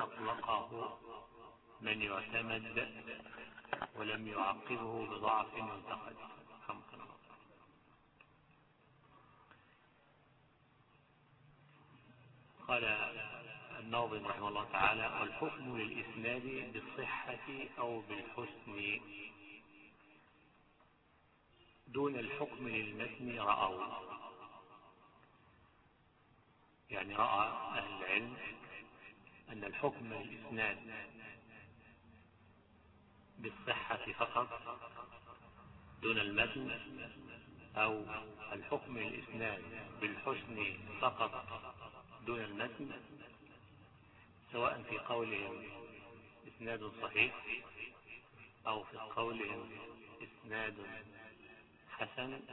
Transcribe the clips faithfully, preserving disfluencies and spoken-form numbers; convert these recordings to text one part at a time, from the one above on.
أطلقه من يعتمد ولم يعقبه بضعف ينتقد. قال الناظم رحمه الله تعالى: والحكم للإسناد بالصحة أو بالحسن دون الحكم للمتن رأوا. يعني رأى أهل العلم أن الحكم للإسناد بالصحة فقط دون المتن، أو الحكم للإسناد بالحسن فقط دون المتن، سواء في قولهم إسناد صحيح أو في قولهم إسناد حسن،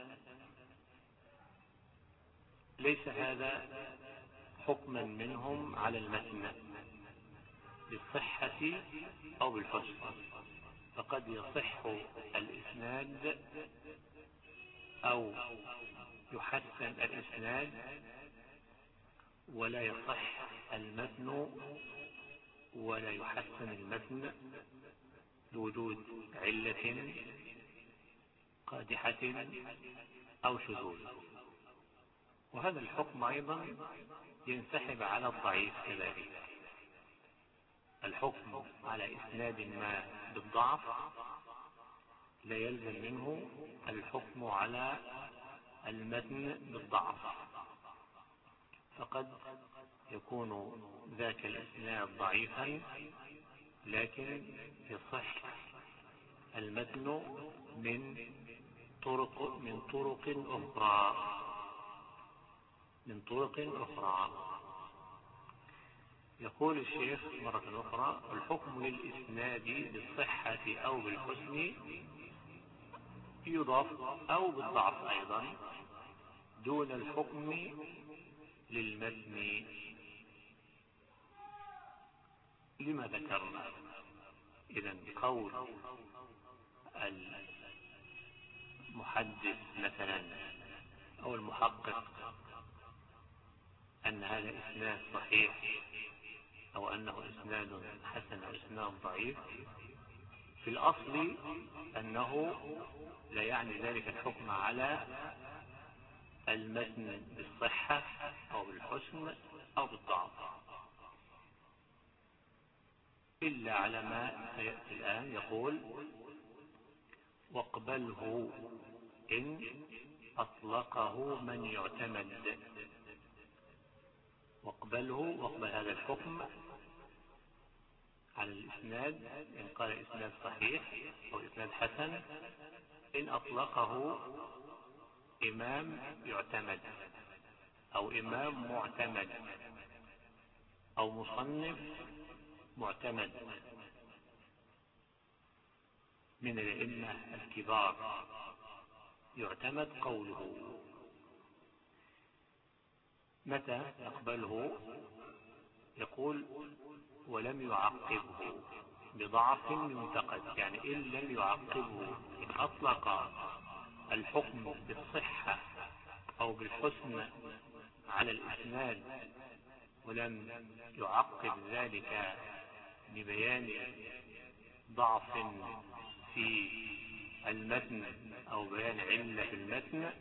ليس هذا حكما منهم على المتن بالصحة أو بالحسن. فقد يصح الإسناد أو يحسن الإسناد ولا يصح المتن ولا يحسن المتن لوجود علة قادحة أو شذوذ. وهذا الحكم أيضا ينسحب على الضعيف كذلك. الحكم على إسناد ما بالضعف لا يلزم منه الحكم على المتن بالضعف، فقد يكون ذاك الإسناد ضعيفا لكن يصح المتن من طرق من طرق أخرى من طرق أخرى. يقول الشيخ مرة أخرى: الحكم للإسناد بالصحة أو بالحسن يضاف أو بالضعف أيضا دون الحكم للمتن. لما ذكرنا إذن قول المحدث مثلا أو المحقق أن هذا إسناد صحيح أو أنه إسناد حسن أو إسناد ضعيف، في الأصل أنه لا يعني ذلك الحكم على المتن بالصحة أو بالحسن أو بالضعف، إلا على ما سيأتي الآن. يقول: واقبله إن أطلقه من يعتمد. واقبله، واقبل هذا الحكم على الإسناد إن قال إسناد صحيح أو إسناد حسن إن أطلقه إمام يعتمد أو إمام معتمد أو مصنف معتمد من الأئمة الكبار يعتمد قوله. متى يقبله؟ يقول: ولم يعقبه بضعف ينتقد. يعني إن لم يعقبه، إن أطلق الحكم بالصحة أو بالحسن على الإسناد ولم يعقب ذلك ببيان ضعف في المتن أو بيان علة في المتن،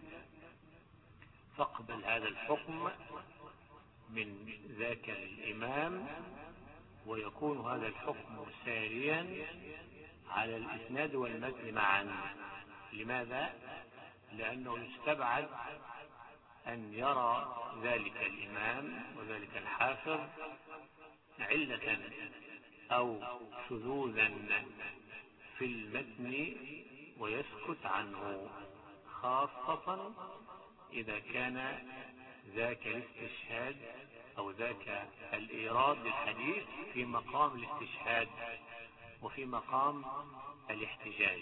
فاقبل هذا الحكم من ذاك الإمام، ويكون هذا الحكم ساريا على الإسناد والمتن معا. لماذا؟ لأنه يستبعد أن يرى ذلك الإمام وذلك الحافظ علة أو شذوذا في المتن ويسكت عنه، خاصة إذا كان ذاك الاستشهاد أو ذاك الإيراد للحديث في مقام الاستشهاد وفي مقام الاحتجاج.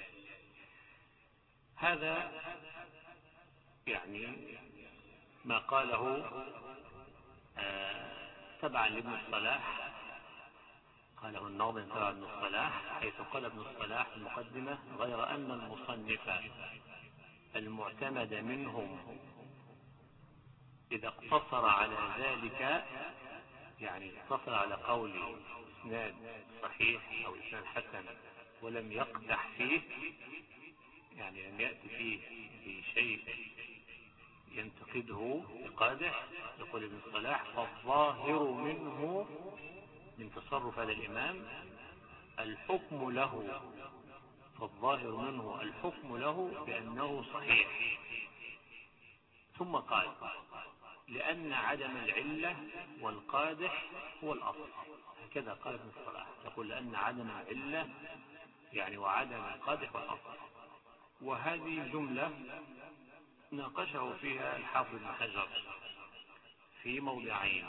هذا يعني ما قاله آه تبعا لابن الصلاح، قاله الناظم تبع ابن الصلاح، حيث قال ابن الصلاح في المقدمة: غير أن المصنف المعتمد منهم إذا اقتصر على ذلك يعني اقتصر على قول إسناد صحيح أو إسناد حسن ولم يقدح فيه، يعني لم يأتي فيه بشيء ينتقده بقادح، يقول ابن الصلاح فالظاهر منه من تصرف هذا الإمام الحكم له، فالظاهر منه الحكم له بأنه صحيح. ثم قال لأن عدم العلة والقادح هو الأصل. هكذا قال ابن الصلاح، يقول لأن عدم العلة يعني وعدم القادح والأصل. وهذه جملة ناقشه فيها الحافظ ابن حجر في موضعين.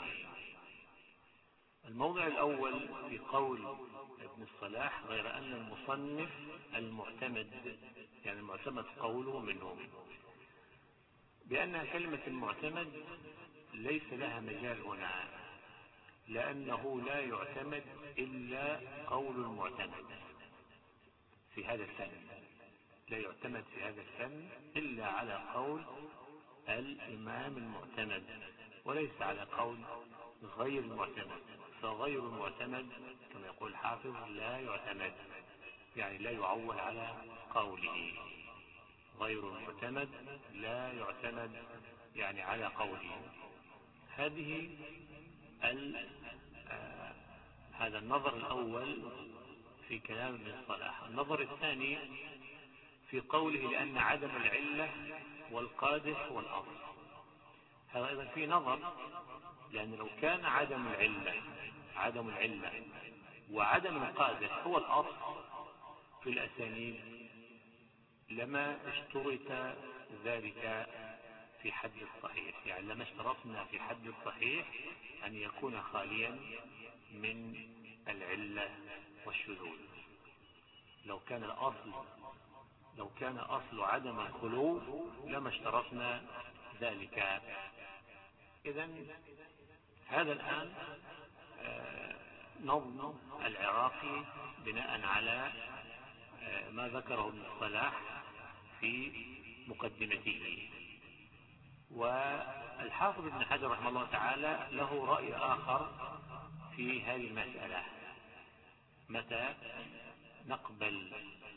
الموضع الأول في قول ابن الصلاح غير أن المصنف المعتمد، يعني المعتمد قوله منهم، بأن كلمة المعتمد ليس لها مجال هنا، لأنه لا يعتمد إلا قول المعتمد في هذا الفن، لا يعتمد في هذا الفن إلا على قول الإمام المعتمد وليس على قول غير المعتمد. فغير المعتمد كما يقول الحافظ لا يعتمد، يعني لا يعول على قوله. غير المعتمد لا يعتمد يعني على قوله. هذه آه هذا النظر الأول في كلام ابن الصلاح. النظر الثاني في قوله لأن عدم العلة والقادح والأصل. هذا أيضا في نظر، لأن لو كان عدم العلة عدم العلة وعدم القادح هو الأصل في الأسانيد لما اشترط ذلك في حد الصحيح، يعني لما اشترطنا في حد الصحيح أن يكون خاليا من العلة والشذوذ. لو كان الأصل لو كان أصل عدم الخلو لما اشترطنا ذلك. إذن هذا الآن نظم العراقي بناء على ما ذكره ابن الصلاح في مقدمته. والحافظ ابن حجر رحمه الله تعالى له رأي آخر في هذه المسألة. متى نقبل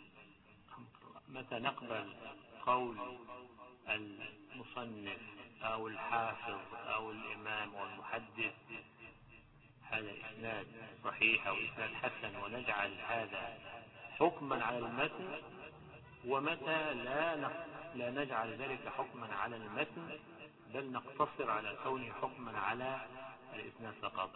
متى نقبل قول المصنف أو الحافظ أو الإمام أو المحدث هذا إسناد صحيح أو إسناد حسن ونجعل هذا حكما على المتن، ومتى لا لا نجعل ذلك حكما على المتن بل نقتصر على كونه حكما على الإسناد فقط.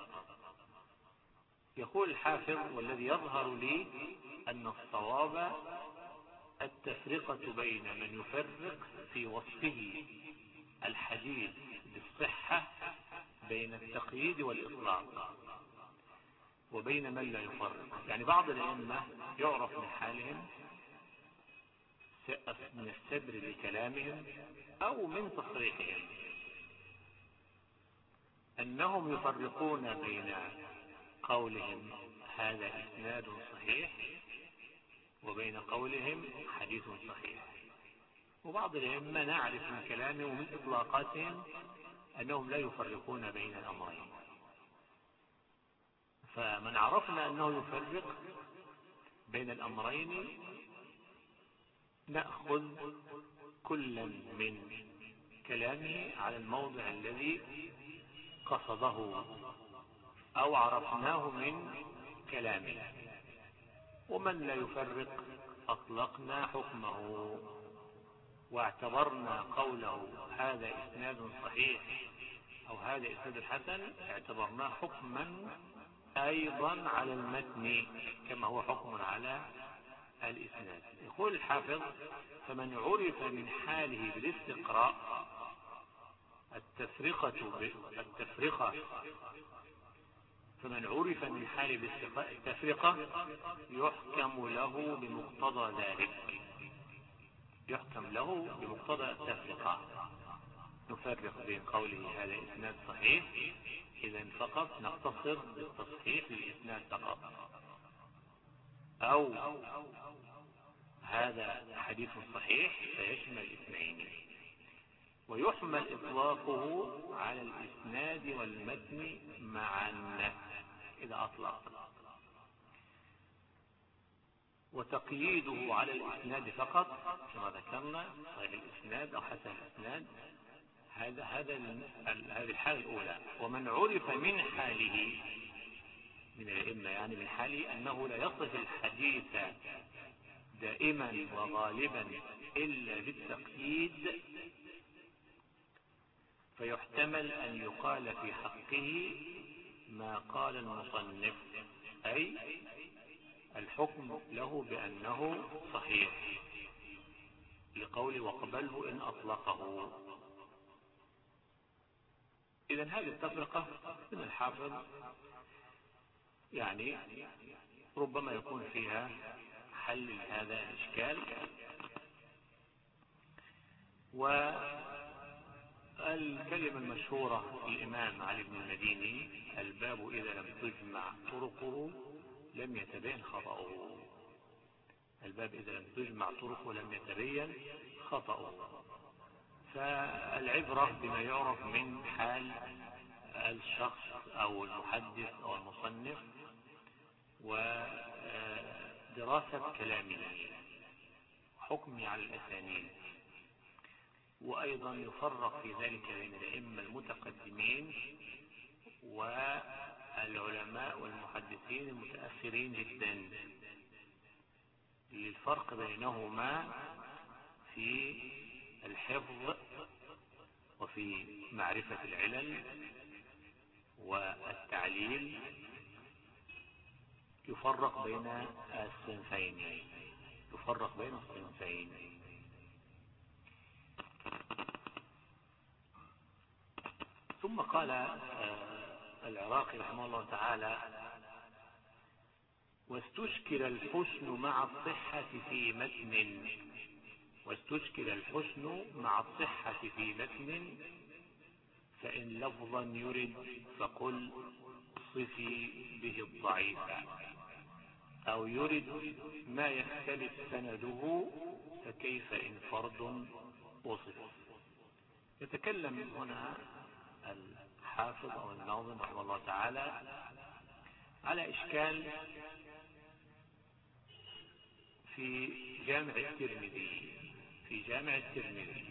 يقول الحافظ والذي يظهر لي أن الصواب التفرقة بين من يفرق في وصفه الحديث بالصحة بين التقييد والإطلاق وبين من لا يفرق. يعني بعض الأئمة يعرف من حالهم من السبر لكلامهم أو من تصريحهم أنهم يفرقون بين قولهم هذا إسناد صحيح وبين قولهم حديث صحيح. وبعض الأئمة نعرف من كلامهم ومن إطلاقاتهم أنهم لا يفرقون بين الأمرين. فمن عرفنا أنه يفرق بين الأمرين نأخذ كلا من كلامه على الموضع الذي قصده أو عرفناه من كلامه، ومن لا يفرق أطلقنا حكمه واعتبرنا قوله هذا إسناد صحيح أو هذا إسناد حسن اعتبرناه حكما أيضا على المتن كما هو حكم على الإسناد. يقول الحافظ فمن عرف من حاله بالاستقراء التفرقة التفرقة فمن عرف من حاله بالاستقراء التفرقة يحكم له بمقتضى ذلك يحكم له بمقتضى التفرقة. نفرق بين قوله هذا إسناد صحيح إذن فقط نقتصر بالتصحيح للإسناد فقط، أو هذا حديث صحيح فيشمل الاثنين. ويحمل إطلاقه على الإسناد والمتن معا إذا أطلق، وتقييده على الإسناد فقط كما ذكرنا غير الإسناد أو حسن الإسناد، هذا هذا هذه الحالة الأولى. ومن عرف من حاله من الأئمة يعني من حاله أنه لا يصف الحديث دائما وغالبا إلا بالتقييد، فيحتمل أن يقال في حقه ما قال المصنف، أي الحكم له بأنه صحيح لقول وقبله إن أطلقه. إذن هذه التفرقة من الحافظ يعني ربما يكون فيها حل لهذا الإشكال. والكلمة المشهورة الإمام علي بن المديني: الباب إذا لم تجمع طرقه لم يتبين خطأه. الباب إذا لم تجمع طرقه لم يتبين خطأه. فالعبرة بما يعرف من حال الشخص أو المحدث أو المصنف ودراسة كلامه حكمه على الأسانيد. وأيضا يفرق في ذلك بين الأئمة المتقدمين والعلماء والمحدثين المتأخرين جدا، للفرق بينهما في الحفظ وفي معرفة العلل والتعليل. يفرق بين الصنفين يفرق بين الصنفين ثم قال العراقي رحمه الله تعالى: واستشكل الحسن مع الصحة في متن واستشكل الحسن مع الصحة في متن فإن لفظا يرد فقل صفي به الضعيف، أو يرد ما يختلف سنده فكيف إن فرد وصف. يتكلم هنا الحافظ أو الناظم رحمه الله تعالى على إشكال في جامع الترمذي في جامع الترمذي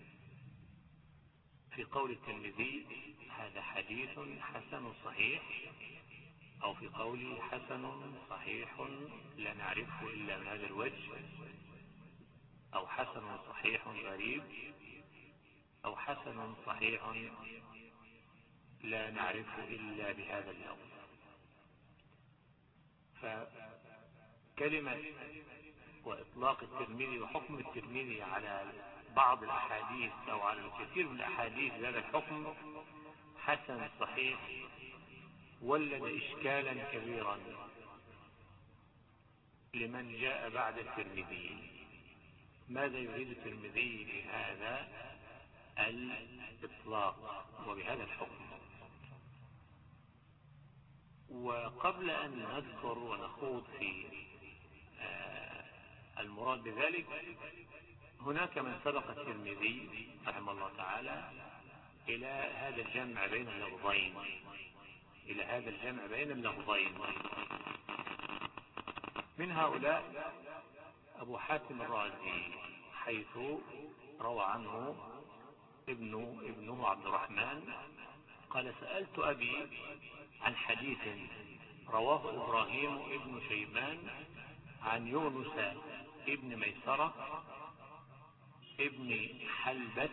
في قول الترمذي: هذا حديث حسن صحيح، أو في قوله حسن صحيح لا نعرفه إلا من هذا الوجه، أو حسن صحيح غريب، أو حسن صحيح لا نعرفه إلا بهذا اللفظ. فكلمة وإطلاق الترمذي وحكم الترمذي على بعض الأحاديث أو على الكثير من الأحاديث هذا الحكم حسن صحيح ولد إشكالا كبيرا لمن جاء بعد الترمذي. ماذا يريد الترمذي بهذا الإطلاق وبهذا الحكم؟ وقبل أن نذكر ونخوض في المراد بذلك، هناك من سبق الترمذي رحمه الله تعالى إلى هذا الجمع بين اللفظين إلى هذا الجمع بين اللفظين من هؤلاء أبو حاتم الرازي، حيث روى عنه ابن ابنه عبد الرحمن قال: سألت أبي عن حديث رواه إبراهيم ابن شيبان عن يونس ابن ميسرة ابن حلبس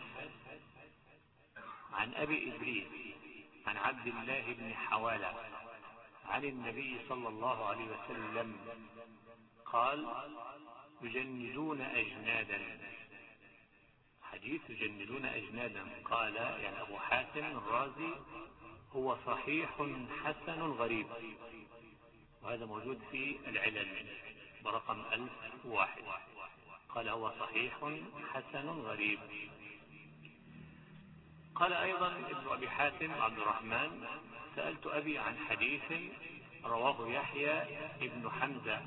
عن أبي إدريس عن عبد الله بن حوالة عن النبي صلى الله عليه وسلم قال: يجندون أجنادا. حديث يجندون أجنادا، قال يعني أبو حاتم الرازي: هو صحيح حسن غريب، وهذا موجود في العلل برقم ألف وواحد. قال: هو صحيح حسن غريب. قال أيضا ابن أبي حاتم عبد الرحمن: سألت أبي عن حديث رواه يحيى ابن حمزة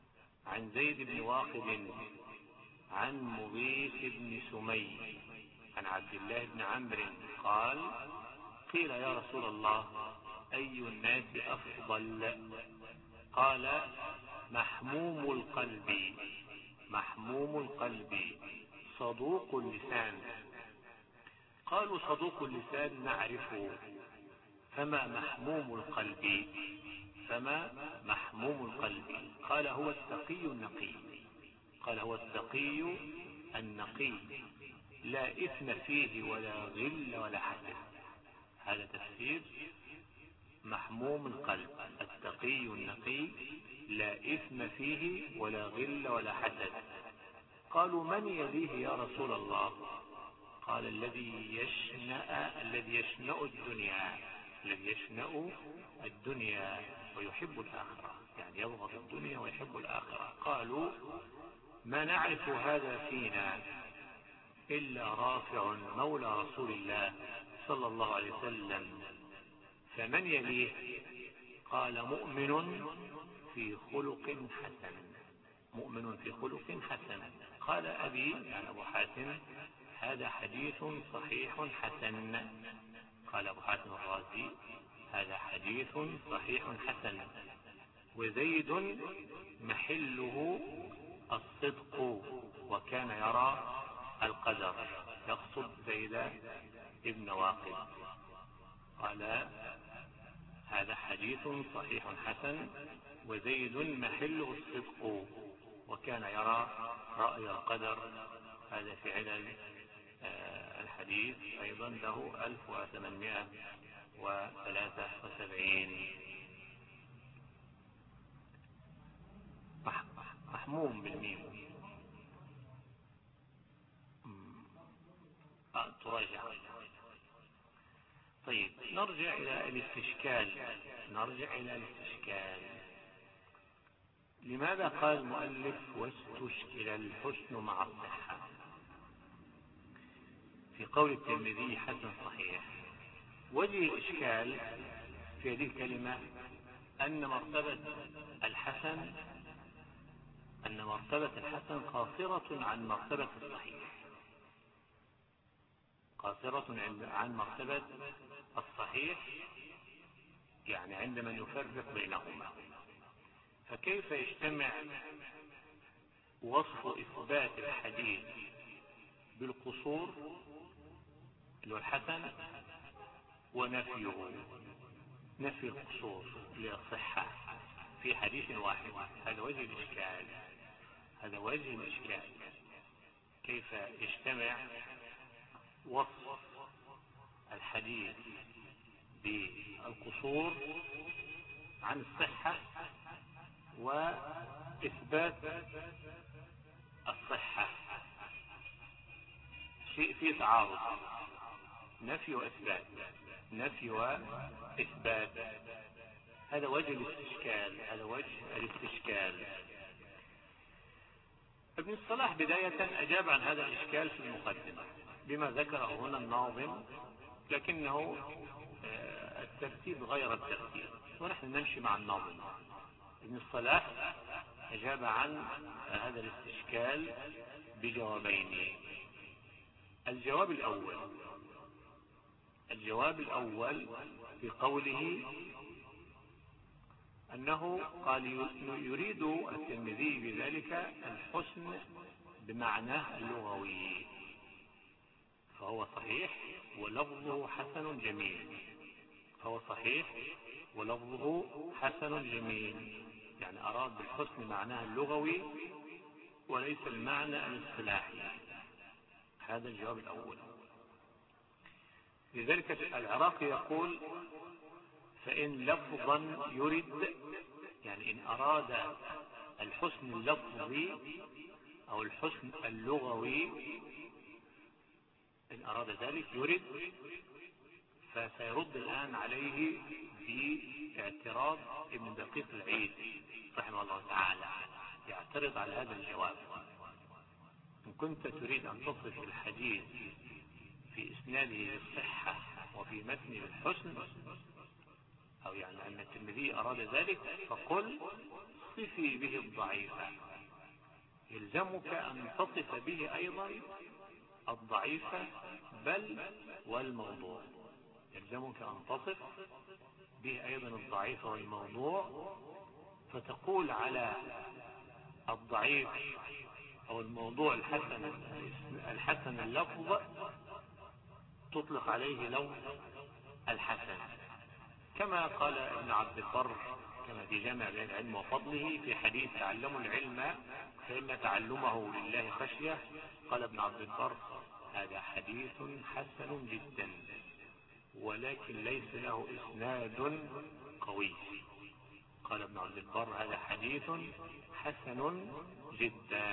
عن زيد بن واقد عن مغيث بن سمي عن عبد الله بن عمرو قال قيل يا رسول الله أي الناس أفضل؟ قال محموم القلب محموم القلب صدوق اللسان. قالوا صدوق اللسان نعرفه، فما محموم القلب؟ فما محموم القلب؟ قال هو التقي النقي قال هو التقي النقي لا إثم فيه ولا غل ولا حسد. هذا تفسير محموم القلب، التقي النقي لا إثم فيه ولا غل ولا حسد. قالوا من يليه يا رسول الله؟ قال الذي يشنأ الذي يشنأ الدنيا الذي يشنأ الدنيا ويحب الآخرة، يعني يبغض الدنيا ويحب الآخرة. قالوا ما نعرف هذا فينا إلا رافع مولى رسول الله صلى الله عليه وسلم، فمن يليه؟ قال مؤمن في خلق حسن مؤمن في خلق حسن. قال أبي يعني أبو حاتم هذا حديث صحيح حسن. قال أبو حاتم الرازي هذا حديث صحيح حسن. وزيد محله الصدق وكان يرى القدر، يقصد زيد ابن واقد. قال هذا حديث صحيح حسن وزيد محله الصدق وكان يرى رأي القدر. هذا في علل الحديث أيضا له ألف وثمانمائة وثلاثة وسبعين. محموم بالميم. آه تراجع. طيب نرجع إلى الاستشكال نرجع إلى الاستشكال لماذا قال المؤلف واستشكل الحسن مع الصحة في قول الترمذي حسن صحيح؟ وجه الإشكال في هذه الكلمة أن مرتبة الحسن أن مرتبة الحسن قاصرة عن مرتبة الصحيح قاصرة عن مرتبة الصحيح يعني عند من يفرق بينهما. فكيف يجتمع وصف إثبات الحديث بالقصور اللي هو الحسن ونفيه نفي القصور للصحة في حديث واحد؟ هذا وجه الإشكال هذا وجه الإشكال كيف يجتمع وصف الحديث بالقصور عن الصحة وإثبات الصحة؟ شيء في تعارض، نفي وإثبات نفي وإثبات. هذا وجه الاستشكال هذا وجه الاستشكال. ابن الصلاح بداية أجاب عن هذا الإشكال في المقدمة بما ذكره هنا الناظم، لكنه الترتيب غير الترتيب ونحن نمشي مع الناظم. ابن الصلاح أجاب عن هذا الاستشكال بجوابين. الجواب الأول الجواب الأول في قوله أنه قال يريد الترمذي بذلك الحسن بمعناه اللغوي، فهو صحيح ولفظه حسن جميل فهو صحيح ولفظه حسن جميل يعني أراد بالحسن معناه اللغوي وليس المعنى الاصطلاحي. هذا الجواب الأول. لذلك العراقي يقول فإن لفظا يرد يعني إن أراد الحسن اللفظي أو الحسن اللغوي إن أراد ذلك يرد، فسيرد الآن عليه باعتراض ابن دقيق العيد رحمه الله تعالى، يعترض على هذا الجواب. إن كنت تريد أن تصف الحديث في إسناده بالصحة وفي متنه بالحسن، أو يعني أن الترمذي أراد ذلك، فقل صفي به الضعيف، يلزمك أن تصف به أيضا الضعيفة بل والموضوع، يلزمك أن تصف به أيضا الضعيف والموضوع، فتقول على الضعيف أو الموضوع الحسن الحسن اللفظ تطلق عليه لفظ الحسن، كما قال ابن عبد البر كما في جامع بين العلم وفضله في حديث تعلموا العلم فإن تعلمه لله خشية، قال ابن عبد البر هذا حديث حسن جدا ولكن ليس له إسناد قوي. قال ابن عبد البر هذا حديث حسن جدا،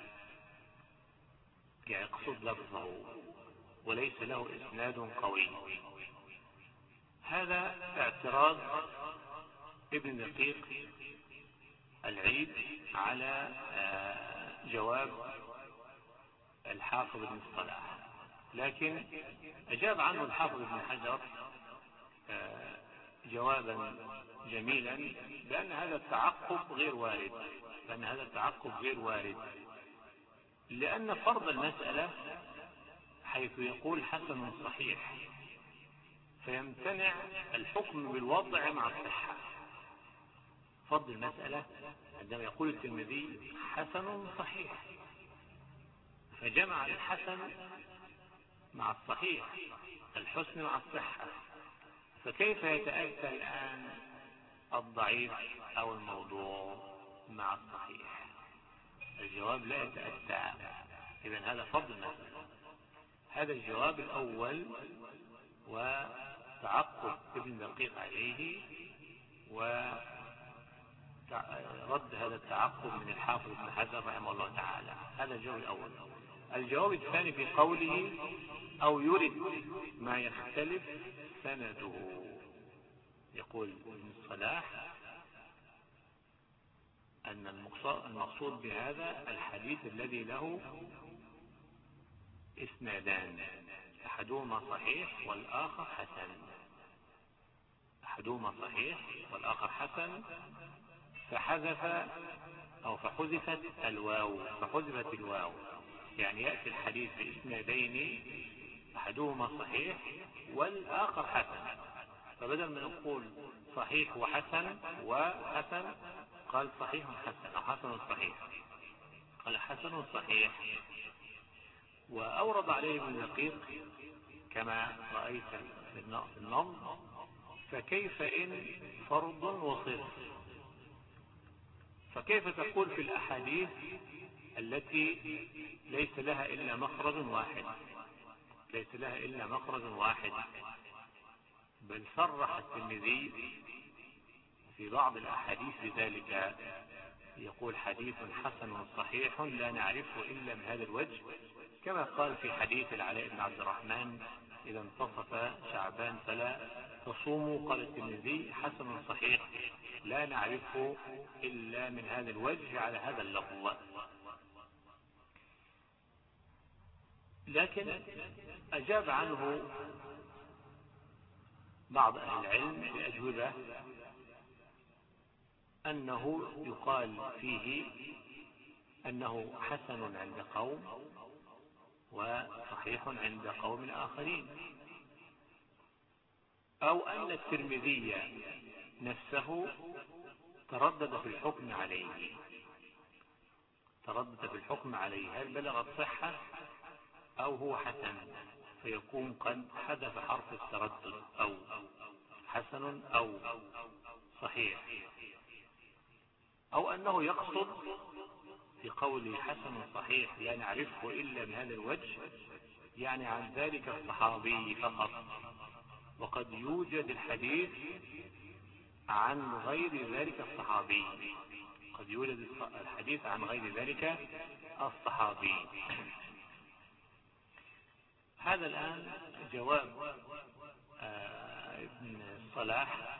يعني يقصد لفظه وليس له إسناد قوي. هذا اعتراض ابن دقيق العيد على جواب الحافظ بن الصلاح، لكن أجاب عنه الحافظ بن حجر جوابا جميلا بأن هذا التعقب غير وارد، بأن هذا التعقب غير وارد لأن فرض المسألة حيث يقول حسن صحيح فيمتنع الحكم بالوضع مع الصحة. فرض المسألة عندما يقول الترمذي حسن صحيح فجمع الحسن مع الصحيح، الحسن مع الصحة، فكيف يتأتى الآن الضعيف أو الموضوع مع الصحيح؟ الجواب لا يتأتى. إذن هذا فرض المسألة. هذا الجواب الأول وتعقب ابن دقيق عليه ورد هذا التعقب من الحافظ ابن حجر رحمه الله تعالى. هذا الجواب الأول. الجواب الثاني في قوله أو يرد ما يختلف سنده، يقول ابن الصلاح أن المقصود بهذا الحديث الذي له اسنادان، أحدهما صحيح والآخر حسن، أحدهما صحيح والآخر حسن، فحذف أو فحذفت الواو فحذفت الواو يعني يأتي الحديث بإسنادين أحدهما صحيح والآخر حسن، فبدل ما نقول صحيح وحسن وحسن قال صحيح حسن أو حسن صحيح، قال حسن صحيح. وأورد عليه ابن دقيق كما رأيت في النظم فكيف إن فرض وصرف، فكيف تقول في الأحاديث التي ليس لها إلا مخرج واحد ليس لها إلا مخرج واحد بل صرح الترمذي في بعض الأحاديث بذلك، يقول حديث حسن صحيح لا نعرفه إلا من هذا الوجه، كما قال في حديث العلاء بن عبد الرحمن إذا انتصف شعبان فلا تصوموا، قال الترمذي حسن صحيح لا نعرفه إلا من هذا الوجه على هذا اللفظ. لكن أجاب عنه بعض أهل العلم بأجوبة أنه يقال فيه أنه حسن عند قوم وصحيح عند قوم آخرين، أو أن الترمذي نفسه تردد في الحكم عليه تردد في الحكم عليه هل بلغ الصحة أو هو حسن، فيكون قد حذف حرف التردد أو حسن أو صحيح، أو أنه يقصد في قوله حسن صحيح لا نعرفه إلا من هذا الوجه يعني عن ذلك الصحابي فقط، وقد يوجد الحديث عن غير ذلك الصحابي قد يوجد الحديث عن غير ذلك الصحابي. هذا الآن جواب ابن الصلاح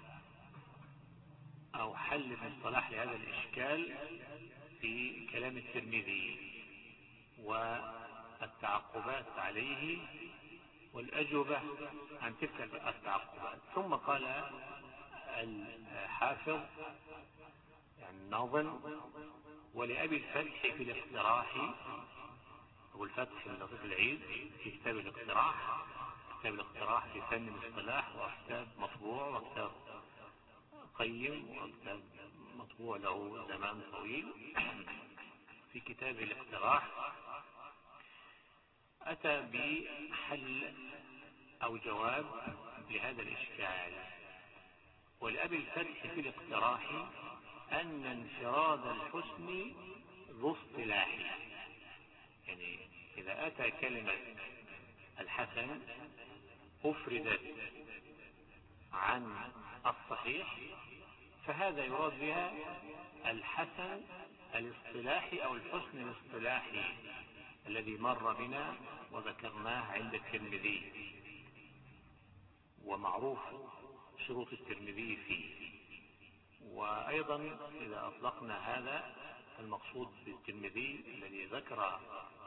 أو حل ابن الصلاح لهذا الإشكال في كلام الترمذي والتعقبات عليه والأجوبة عن تلك التعقبات. ثم قال الحافظ يعني الناظم ولأبي الفتح في الاقتراح أبو الفتح بن لطيف العيد في كتاب الاقتراح. كتاب الاقتراح في فن الاصطلاح، وكتاب مطبوع وكتاب قيم وكتاب مطبوع له زمان طويل. في كتاب الاقتراح أتى بحل أو جواب لهذا الإشكال. ولأبي الفتح في الاقتراح أن انفراد الحسن ذو اصطلاح. يعني إذا أتى كلمة الحسن أفردت عن الصحيح فهذا يراد بها الحسن الاصطلاحي أو الحسن الاصطلاحي الذي مر بنا وذكرناه عند الترمذي، ومعروف شروط الترمذي فيه. وأيضا إذا أطلقنا هذا المقصود بالترمذي الذي ذكر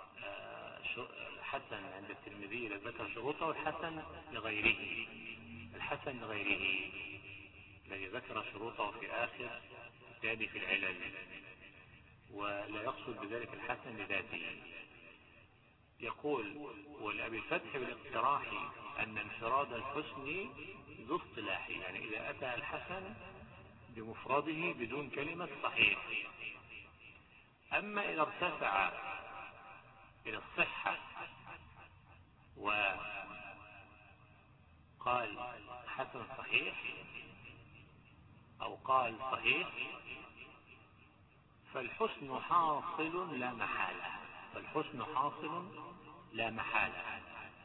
الحسن عند الترمذي الذي ذكر شروطه الحسن لغيره، الحسن لغيره الذي ذكر شروطه في آخر كتابه في العلل، ولا يقصد بذلك الحسن لذاته. يقول ولأبي الفتح بالاقتراح أن انفراد الحسن ذو اصطلاح، يعني إذا أتى الحسن بمفرده بدون كلمة صحيح. أما إذا ارتفع إلى الصحة وقال حسن صحيح أو قال صحيح فالحسن حاصل لا محالة، فالحسن حاصل لا محالة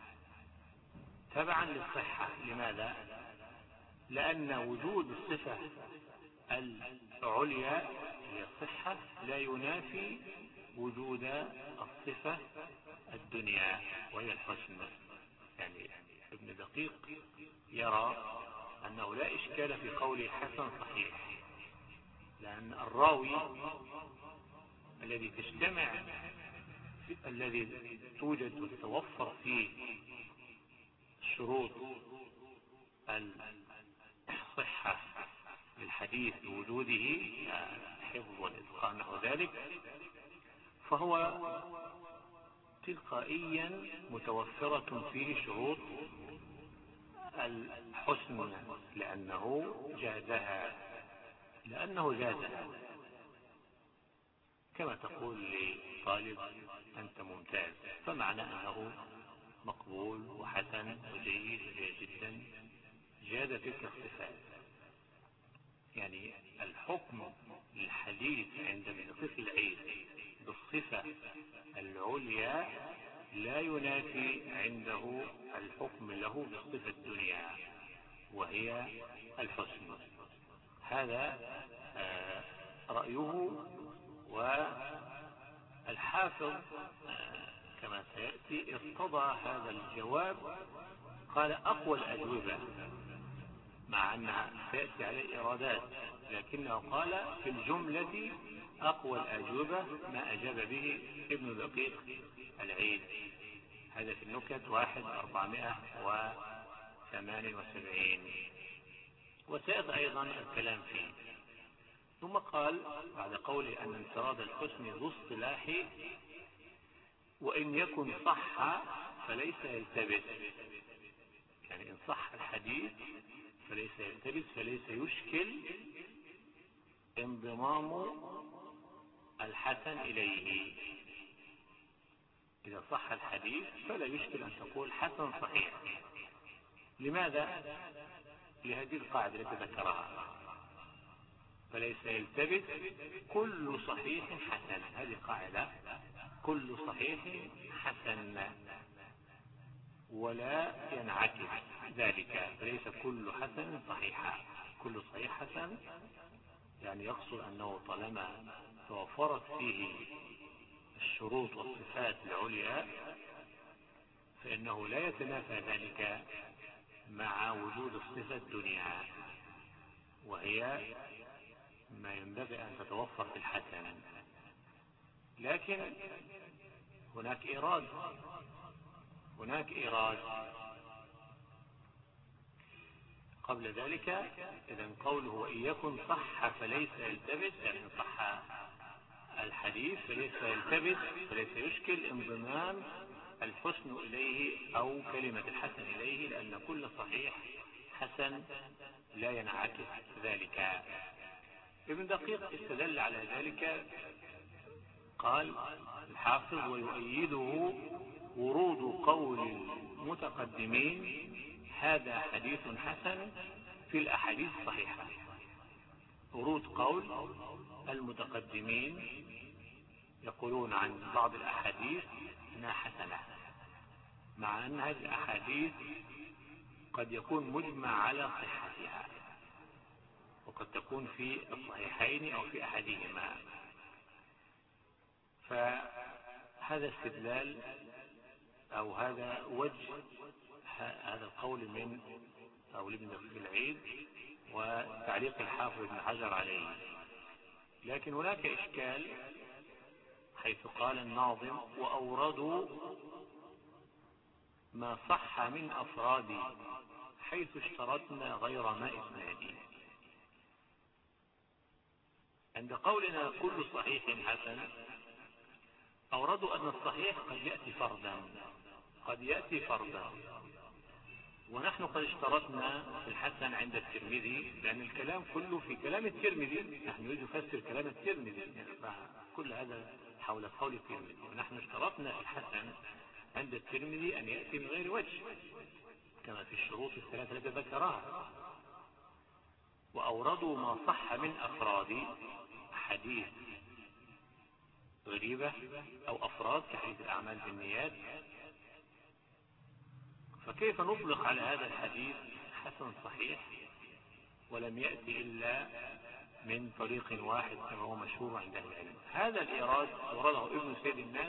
تبعا للصحة. لماذا؟ لأن وجود الصفة العليا هي الصحة لا ينافي وجود الصفة الدنيا وهي الحسن. يعني ابن دقيق يرى أنه لا إشكال في قول حسن صحيح، لأن الراوي الذي تجتمع الذي توجد وتتوفر فيه شروط الصحة للحديث بوجوده حفظ والإتقان نحو ذلك، فهو تلقائيا متوفرة فيه شروط الحسن لأنه جازها لأنه جازها كما تقول لطالب أنت ممتاز، فمعنى أنه مقبول وحسن وجيد جدا جاز تلك الصفات. يعني الحكم للحديث عند ابن دقيق العيد بالصفة العليا لا ينافي عنده الحكم له بالصفة الدنيا وهي الحسن. هذا رأيه. والحافظ كما سيأتي ارتضى هذا الجواب، قال أقوى الأجوبة، مع أنها سيأتي عليه إرادات، لكنه قال في الجملة أقوى الأجوبة ما أجاب به ابن دقيق العيد. هذا في النكت واحد أربعمائة وثمانية وسبعين، وسيأتي أيضا الكلام فيه. ثم قال بعد قوله أن انفراد الحسن ذو اصطلاح وإن يكن صح فليس يلتبس، يعني إن صح الحديث فليس يلتبس فليس يشكل انضمام الحسن إليه. إذا صح الحديث فلا يشكل أن تقول حسن صحيح. لماذا؟ لهذه القاعدة التي ذكرها، فليس يلتبس كل صحيح حسن. هذه قاعدة، كل صحيح حسن، ولا ينعكس ذلك، فليس كل حسن صحيحا. كل صحيح حسن يعني يقصد أنه طالما توفرت فيه الشروط والصفات العليا فإنه لا يتنافى ذلك مع وجود الصفة الدنيا، وهي ما ينبغي أن تتوفر في الحسن. لكن هناك إيراد هناك إيراد قبل ذلك. إذن قوله وإن يكن صح فليس يلتبس، يعني صح الحديث فليس يلتبس فليس يشكل انضمام الحسن إليه أو كلمة الحسن إليه، لأن كل صحيح حسن لا ينعكس ذلك. ابن دقيق استدل على ذلك، قال الحافظ: ويؤيده ورود قول المتقدمين هذا حديث حسن في الأحاديث الصحيحة. ورود قول المتقدمين يقولون عن بعض الأحاديث أنها حسنة، مع أن هذه الأحاديث قد يكون مجمع على صحتها، وقد تكون في الصحيحين أو في أحدهما. فهذا استدلال أو هذا وجه هذا القول من أو ابن دقيق العيد وتعليق الحافظ ابن حجر عليه. لكن هناك إشكال حيث قال الناظم: وأوردوا ما صح من أفراد حيث اشترطنا غير ما إسنادي. عند قولنا كل صحيح حسن أوردوا أن الصحيح قد يأتي فردا قد يأتي فردا ونحن قد اشترطنا في الحسن عند الترمذي، لأن الكلام كله في كلام الترمذي، نحن نريد نفسر كلام الترمذي، يعني كل هذا حول قول الترمذي، ونحن اشترطنا في الحسن عند الترمذي أن يأتي من غير وجه كما في الشروط الثلاثة التي ذكرها. وأوردوا ما صح من أفراد حديث غريبة أو أفراد كحديث الأعمال بالنيات، فكيف نطلق على هذا الحديث حسن صحيح ولم يأتي إلا من طريق واحد كما هو مشهور عند أهل العلم؟ هذا الإيراد أورده ابن سيد الناس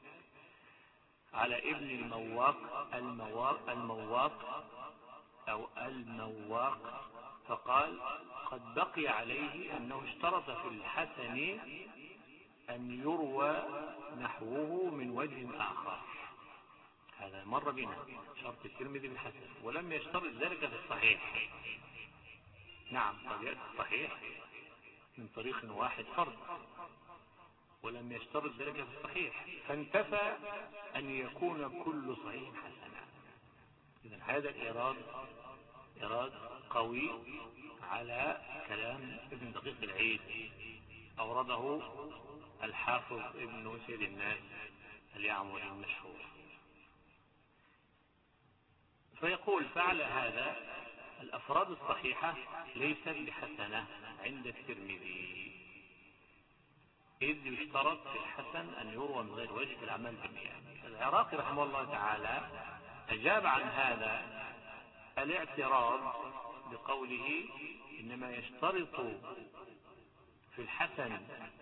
على ابن المواق المواق المواق أو المواق، فقال: قد بقي عليه أنه اشترط في الحسن أن يروى نحوه من وجه آخر. هذا مر بنا شرط الترمذي بالحسن، ولم يشترط ذلك في الصحيح. نعم قد يأتي الصحيح من طريق واحد فرد، ولم يشترط ذلك في الصحيح، فانتفى أن يكون كل صحيح حسنا. إذن هذا الإيراد إيراد قوي على كلام ابن دقيق العيد، أورده الحافظ ابن سيد الناس اليعمري المشهور. فيقول: فعلى هذا الأفراد الصحيحة ليست بحسنة عند الترمذي، إذ يشترط في الحسن أن يروى من غير وجه الأعمال بالنيات. العراقي رحمه الله تعالى أجاب عن هذا الاعتراض بقوله: إنما يشترط في الحسن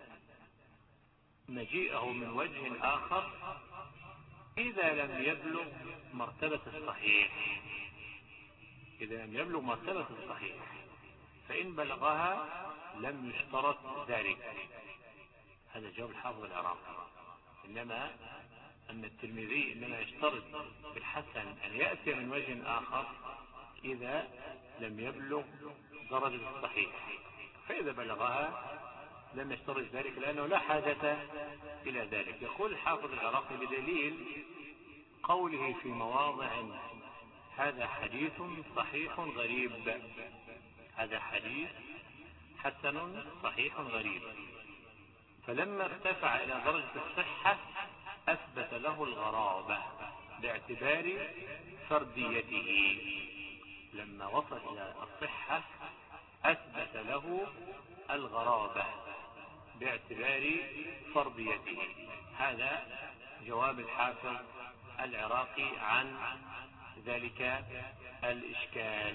مجيئه من وجه آخر إذا لم يبلغ مرتبة الصحيح إذا لم يبلغ مرتبة الصحيح فإن بلغها لم يشترط ذلك. هذا جواب الحافظ العراقي. إنما أن الترمذي إنما يشترط في الحسن أن يأتي من وجه آخر إذا لم يبلغ درجة الصحيح، فإذا بلغها لم يشترط ذلك لأنه لا حاجة إلى ذلك. يقول الحافظ العراقي: بدليل قوله في مواضع: هذا حديث صحيح غريب. هذا حديث حسن صحيح غريب، فلما ارتفع إلى درجة الصحة أثبت له الغرابة باعتبار فرديته. لما وصل إلى الصحة أثبت له الغرابة باعتبار فرديته. هذا جواب الحافظ العراقي عن ذلك الإشكال.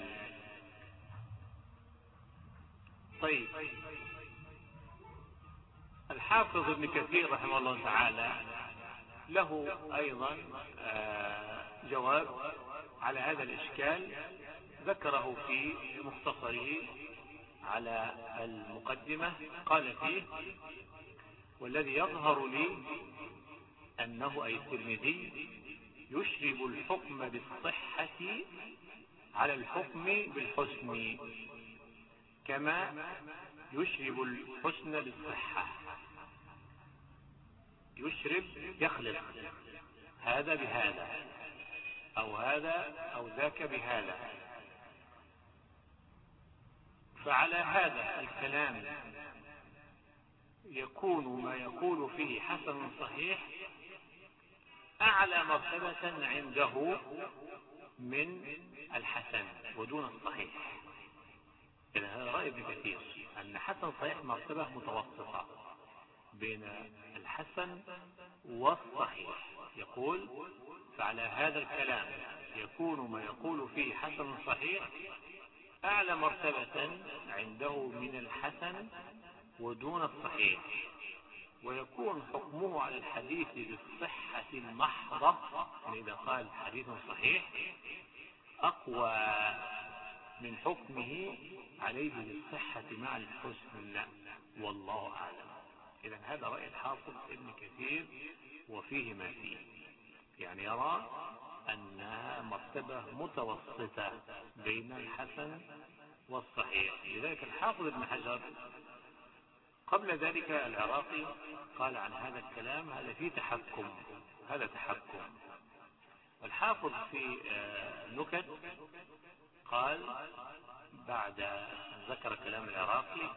طيب، الحافظ ابن كثير رحمه الله تعالى له أيضا جواب على هذا الإشكال، ذكره في مختصره على المقدمة. قال فيه: والذي يظهر لي أنه أي الترمذي يشرب الحكم بالصحة على الحكم بالحسن، كما يشرب الحسن بالصحة. يشرب يخلط هذا بهذا أو هذا أو ذاك بهذا. فعلى هذا الكلام يكون ما يقول فيه حسن صحيح أعلى مرتبة عنده من الحسن ودون الصحيح. إذا هذا رأي ابن كثير أن حسن صحيح مرتبة متوسطة بين الحسن والصحيح. يقول فعلى هذا الكلام يكون ما يقول فيه حسن صحيح أعلى مرتبة عنده من الحسن ودون الصحيح، ويكون حكمه على الحديث بالصحة المحضة، يعني إذا قال حديث صحيح أقوى من حكمه عليه بالصحة مع الحسن، والله أعلم. إذن هذا رأي الحافظ ابن كثير وفيه ما فيه، يعني يرى أنها مرتبة متوسطة بين الحسن والصحيح. لذلك الحافظ ابن حجر قبل ذلك العراقي قال عن هذا الكلام هذا فيه تحكم، هذا تحكم. الحافظ في نكت قال بعد أن ذكر كلام العراقي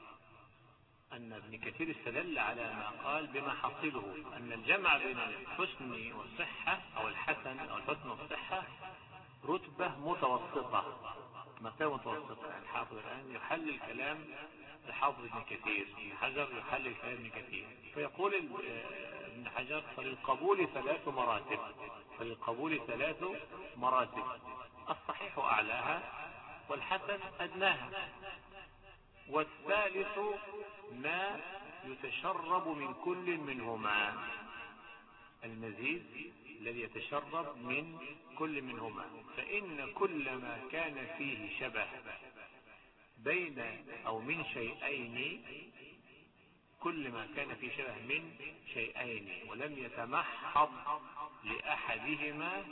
أن ابن كثير استدل على ما قال بما حصله أن الجمع بين الحسن والصحة أو الحسن أو الحسن والصحة رتبة متوسطة، مرتبة متوسطة. يعني الحافظ الآن يحلل كلام الحافظ ابن كثير، ابن حجر يحلل كلام ابن كثير، فيقول ابن حجر فللقبول ثلاث مراتب، فللقبول ثلاث مراتب، الصحيح أعلاها والحسن أدناها، والثالث ما يتشرب من كل منهما، المزيد الذي يتشرب من كل منهما. فإن كل ما كان فيه شبه بين أو من شيئين، كل ما كان فيه شبه من شيئين ولم يتمحض لأحدهما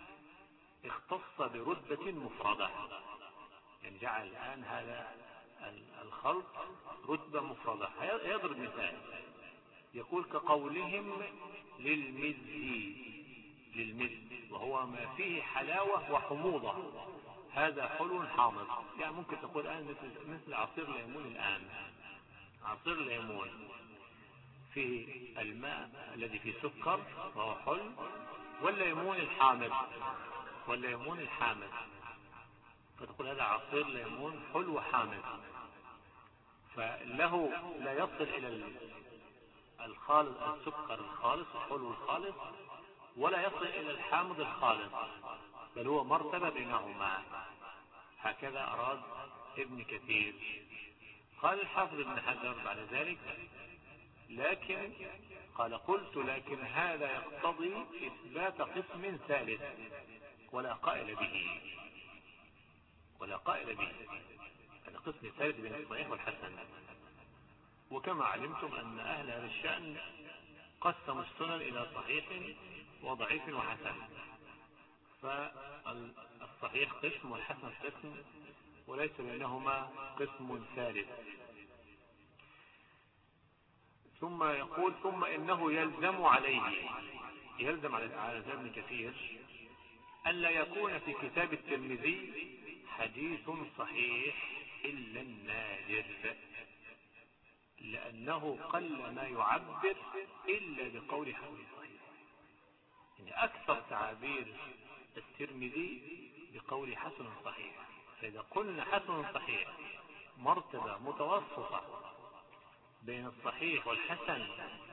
اختص برتبة مفردة. يعني جعل الآن هذا الخلط رتبة مفردة. يضرب مثال يقول كقولهم للمزي، للمزي وهو ما فيه حلاوة وحموضة، هذا حلو حامض. يعني ممكن تقول الآن مثل, مثل عصير ليمون. الآن عصير ليمون فيه الماء الذي فيه سكر وهو حلو، والليمون الحامض، والليمون الحامض، فتقول هذا عصير ليمون حلو حامض. فله لا يصل إلى الخالص السكر الخالص الحلو الخالص، ولا يصل إلى الحامض الخالص، بل هو مرتبة بينهما. هكذا أراد ابن كثير. قال الحافظ ابن حجر بعد ذلك لكن قال قلت لكن هذا يقتضي إثبات قسم ثالث ولا قائل به، ولا قائل به، هذا قسم ثالث بين الصحيح والحسن. وكما علمتم أن أهل هذا الشأن قسموا السنن إلى صحيح وضعيف وحسن، فالصحيح قسم والحسن قسم، وليس بينهما قسم ثالث. ثم يقول ثم إنه يلزم عليه، يلزم على ابن كثير ألا يكون في كتاب الترمذي حديث صحيح إلا النادر، لأنه قل ما يعبر إلا بقول حسن صحيح. يعني أكثر تعابير الترمذي بقول حسن صحيح. فإذا قلنا حسن صحيح مرتبة متوسطة بين الصحيح والحسن،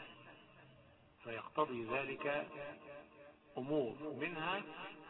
فيقتضي ذلك أمور، منها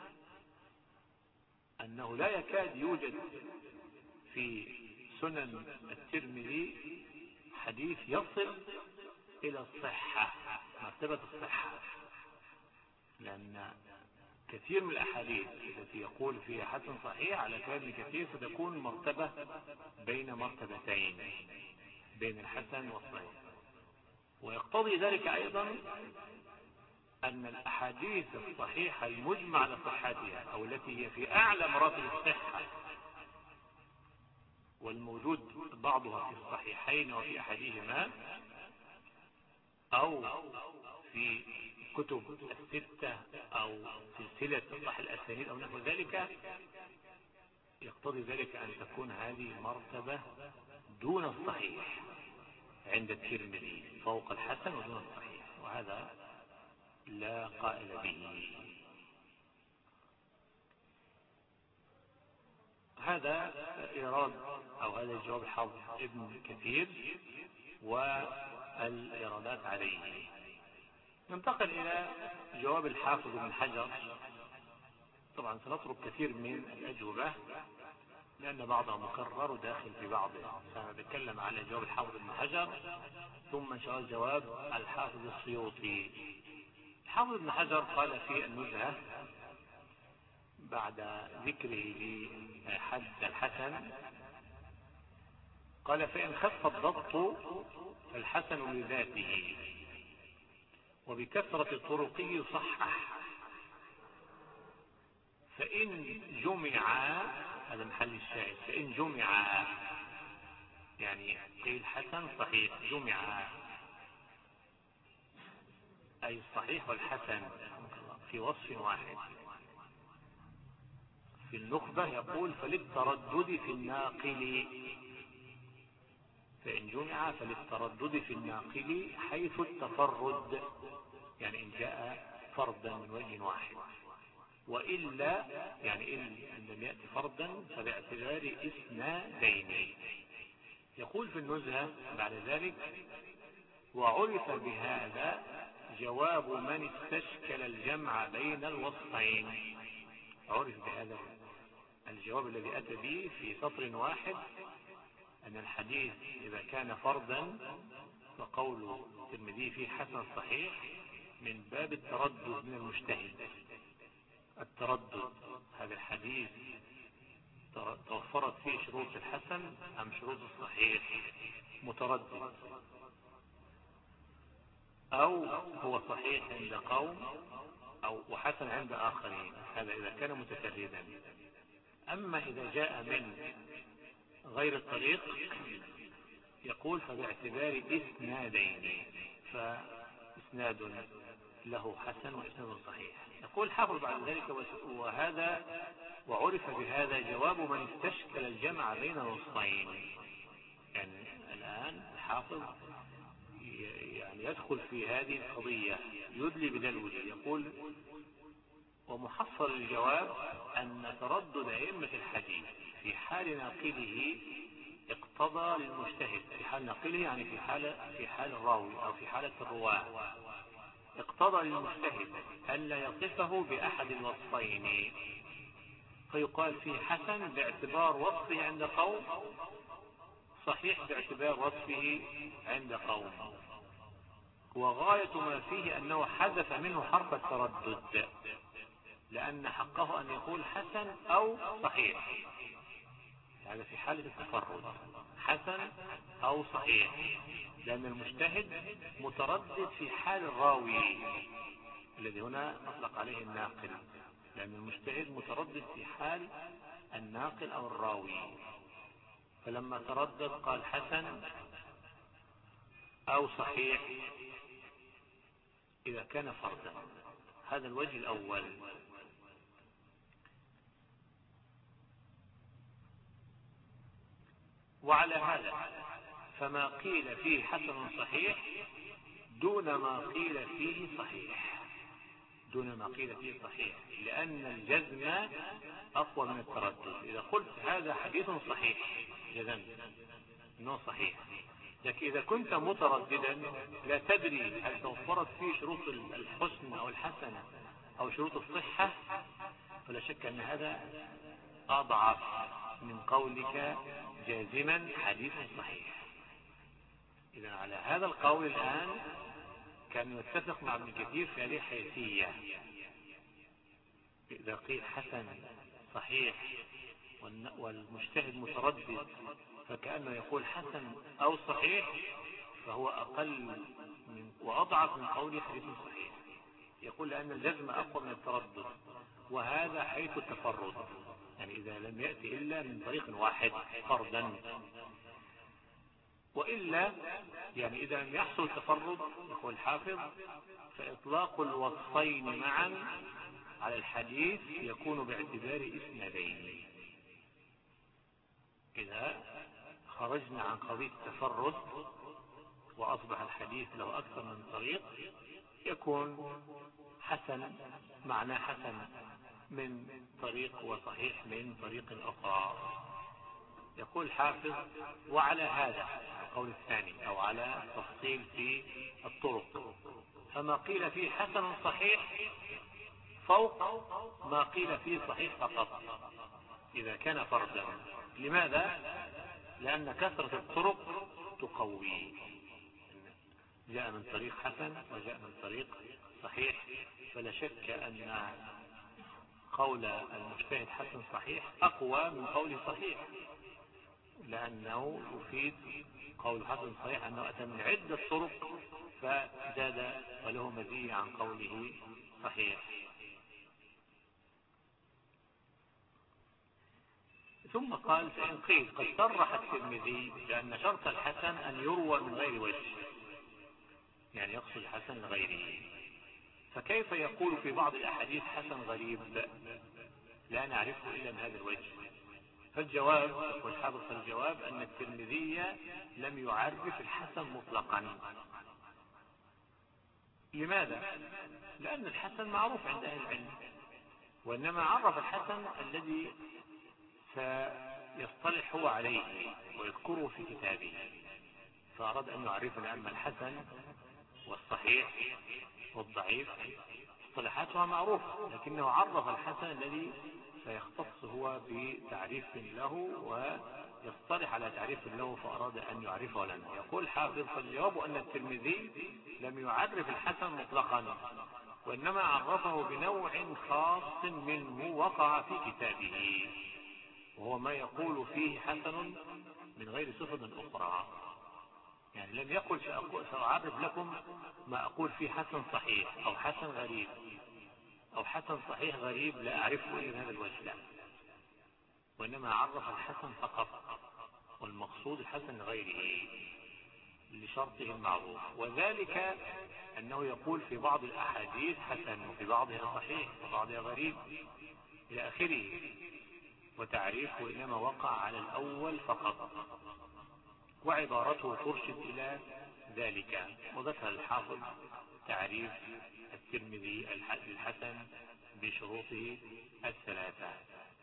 أنه لا يكاد يوجد في سنن الترمذي حديث يصل إلى الصحة، مرتبة الصحة، لأن كثير من الأحاديث التي يقول فيها حسن صحيح على كلام كثير ستكون مرتبة بين مرتبتين، بين الحسن والصحيح. ويقتضي ذلك أيضا أن الأحاديث الصحيحة المجمع على صحتها أو التي هي في أعلى مراتب الصحة والموجود بعضها في الصحيحين وفي أحدهما أو في كتب الستة أو سلسلة صح الأسانيد أو نحو ذلك، يقتضي ذلك أن تكون هذه مرتبة دون الصحيح عند الترمذي، فوق الحسن ودون الصحيح، وهذا لا قائل به. هذا إيراد أو هذا الجواب الحافظ ابن كثير والإيرادات عليه. ننتقل إلى جواب الحافظ ابن حجر. طبعا سنترك كثير من الأجوبة لأن بعضها مكرر وداخل في بعضه، سنتكلم على جواب الحافظ ابن حجر ثم إن شاء الله جواب الحافظ السيوطي. الحافظ ابن حجر قال في النزهة بعد ذكره لحد الحسن، قال فإن خف الضبط فالحسن لذاته وبكثرة طرقه يصحح، فإن جمع، هذا محل الشاهد، فإن جمع يعني قيل حسن صحيح، جمع أي الصحيح والحسن في وصف واحد. في النخبة يقول فللتردد في الناقل، فإن جمع فللتردد في الناقل حيث التفرد، يعني إن جاء فردا من وجه واحد، وإلا يعني إن لم يأتي فردا فباعتبار إسنادين. يقول في النزهة بعد ذلك وعرف بهذا جواب من استشكل الجمع بين الوصفين. عرف بهذا الجواب الذي أتى به في سطر واحد أن الحديث إذا كان فردا فقول الترمذي فيه حسن صحيح من باب التردد من المجتهد. التردد هذا الحديث توفرت فيه شروط الحسن أم شروط الصحيح، متردد، أو هو صحيح عند قوم أو وحسن عند آخرين، هذا إذا كان متفردا. أما إذا جاء من غير الطريق يقول فباعتبار إسنادين، فإسناد له حسن وإسناد صحيح. يقول حافظ بعد ذلك وهذا وعرف بهذا جواب من استشكل الجمع بين الوصفين. يعني الآن الحافظ يعني يدخل في هذه القضية يدلي بدلوه، يقول ومحصل الجواب أن تردد أئمة الحديث في حال ناقله اقتضى للمجتهد، في حال ناقله يعني في حال في حال الراوي أو في حالة الرواة، اقتضى للمجتهد ألا يصفه بأحد الوصفين، فيقال فيه حسن باعتبار وصفه عند قوم، صحيح باعتبار وصفه عند قوم، وغاية ما فيه أنه حذف منه حرف التردد، لأن حقه أن يقول حسن أو صحيح، هذا في حالة التفرد، حسن أو صحيح، لأن المجتهد متردد في حال الراوي الذي هنا أطلق عليه الناقل، لأن المجتهد متردد في حال الناقل أو الراوي، فلما تردد قال حسن أو صحيح إذا كان فردا. هذا الوجه الأول. وعلى هذا فما قيل فيه حسن صحيح دون ما قيل فيه صحيح، دون ما قيل فيه صحيح، لأن الجزم أقوى من التردد. إذا قلت هذا حديث صحيح جزم إنه صحيح، لكن إذا كنت مترددا لا تدري هل توفرت فيه شروط الحسن أو الحسنة أو شروط الصحة، فلا شك أن هذا أضعف من قولك جازما حديث صحيح. إذا على هذا القول الآن كان يتفق مع ابن كثير في هذه الحيثية، إذا قيل حسن صحيح والمجتهد متردد فكأنه يقول حسن أو صحيح، فهو أقل من وأضعف من قول حديث صحيح. يقول لأن الجزم أقوى من التردد، وهذا حيث التفرد، يعني إذا لم يأتي إلا من طريق واحد فردا. وإلا يعني إذا لم يحصل تفرد يقول الحافظ فإطلاق الوصفين معا على الحديث يكون باعتبار إسنادين. إذا خرجنا عن قضية التفرد وأصبح الحديث له أكثر من طريق يكون حسن، معناه حسن من طريق وصحيح من طريق أخرى. يقول الحافظ وعلى هذا القول الثاني أو على التفصيل في الطرق فما قيل فيه حسن صحيح فوق ما قيل فيه صحيح فقط إذا كان فردا. لماذا؟ لأن كثرة الطرق تقوي، جاء من طريق حسن وجاء من طريق صحيح، فلا شك أن قول المجتهد حسن صحيح أقوى من قول صحيح، لأنه يفيد قول حسن صحيح أنه أتى من عدة طرق فزاد وله مزية عن قوله صحيح. ثم قال فإن قيل قد صرح الترمذي بأن شرط الحسن أن يروى من غير وجه، يعني يقصد الحسن لغيره، فكيف يقول في بعض الأحاديث حسن غريب لا نعرفه إلا من هذا الوجه؟ فالجواب والحافظ الجواب أن الترمذي لم يعرف الحسن مطلقا. لماذا؟ لأن الحسن معروف عند أهل العلم، وإنما عرف الحسن الذي سيصطلح هو عليه ويذكره في كتابه، فأراد أن يعرفنا أما الحسن والصحيح والضعيف اصطلاحاتها معروفة، لكنه عرف الحسن الذي سيختص هو بتعريف له ويصطلح على تعريف له فأراد أن يعرفه لنا. يقول حافظ فالجواب أن الترمذي لم يعرف الحسن مطلقا، وإنما عرفه بنوع خاص منه وقع في كتابه، وهو ما يقول فيه حسن من غير صفة أخرى. يعني لم يقل سأعرف لكم ما أقول فيه حسن صحيح أو حسن غريب أو حسن صحيح غريب لا أعرفه إلا من هذا الوجه، لا، وإنما عرف الحسن فقط، والمقصود الحسن لغيره لشرطه المعروف، وذلك أنه يقول في بعض الأحاديث حسن وفي بعضها صحيح وبعضها غريب إلى آخره، وتعريفه إنما وقع على الأول فقط، وعبارته ترشد إلى ذلك. وذكر الحافظ تعريف الترمذي الحسن بشروطه الثلاثة.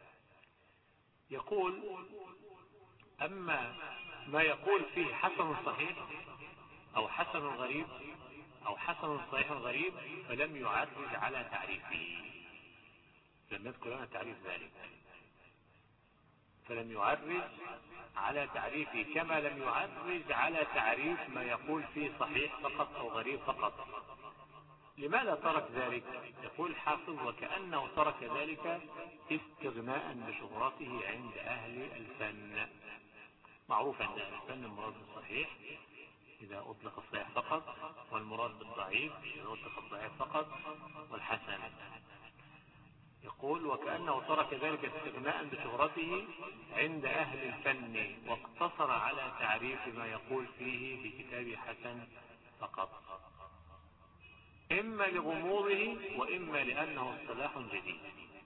يقول أما ما يقول فيه حسن صحيح أو حسن غريب أو حسن صحيح غريب فلم يعرج على تعريفه، لم يذكر لنا تعريف ذلك، فلم يعرج على تعريفه كما لم يعرج على تعريف ما يقول فيه صحيح فقط أو غريب فقط. لماذا ترك ذلك؟ يقول حافظ وكأنه ترك ذلك استغناء بشهرته عند أهل الفن. معروف عند أهل الفن المراد بالصحيح إذا أطلق الصحيح فقط، والمراد بالضعيف إذا أطلق الضعيف فقط، والحسن. يقول وكأنه ترك ذلك استغناء بشهرته عند أهل الفن واقتصر على تعريف ما يقول فيه في كتاب حسن فقط، إما لغموضه وإما لأنه اصطلاح جديد،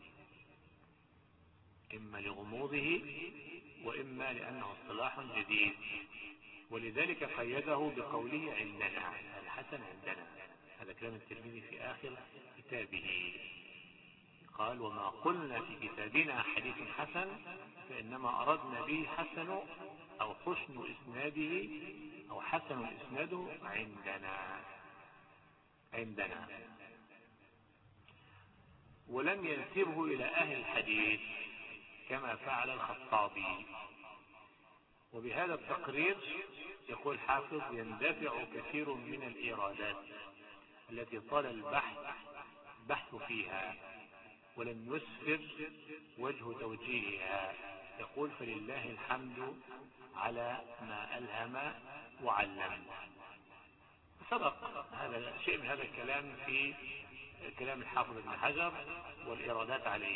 إما لغموضه وإما لأنه اصطلاح جديد، ولذلك قيده بقوله عندنا، الحسن عندنا. هذا كلام الترمذي في آخر كتابه، قال وما قلنا في كتابنا حديث حسن فإنما أردنا به حسن أو حسن إسناده أو حسن إسناده عندنا عندنا ولم ينسبه إلى أهل الحديث كما فعل الخطابي. وبهذا التقرير يقول حافظ يندفع كثير من الإيرادات التي طال البحث بحث فيها ولم يسفر وجه توجيهها. يقول فلله الحمد على ما ألهم وعلم. سبق هذا شيء من هذا الكلام في كلام الحافظ ابن حجر والإيرادات عليه.